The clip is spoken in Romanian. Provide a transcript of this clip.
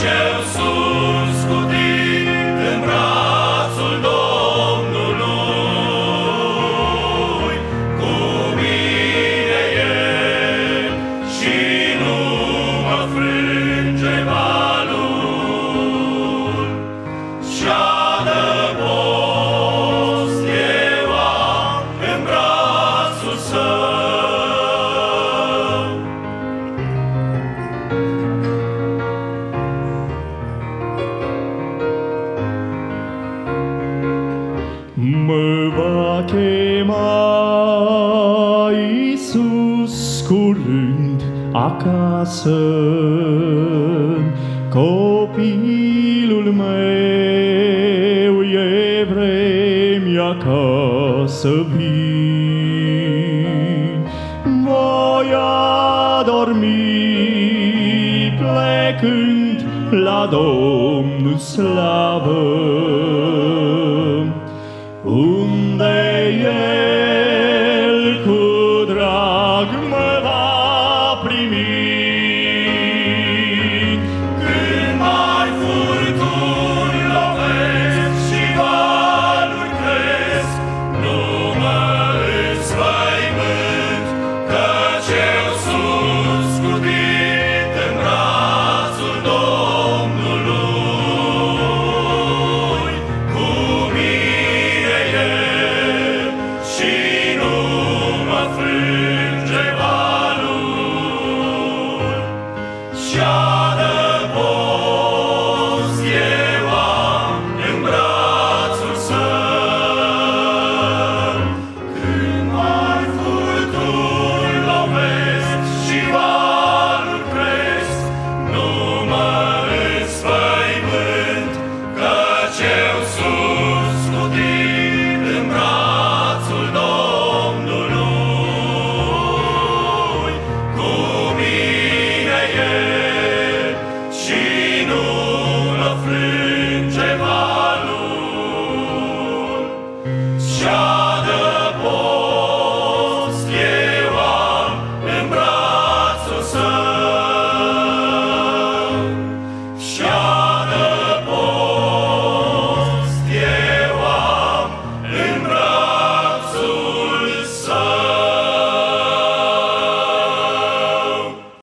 eu sus cu tine în brațul Domnului, cu mine e și nu mă frânge valul. Și-adă post eu am în brațul său. Mă va chema Iisus curând acasă, copilul meu, e vremea ca să vin. Voi adormi plecând la Domnul slavă, unde e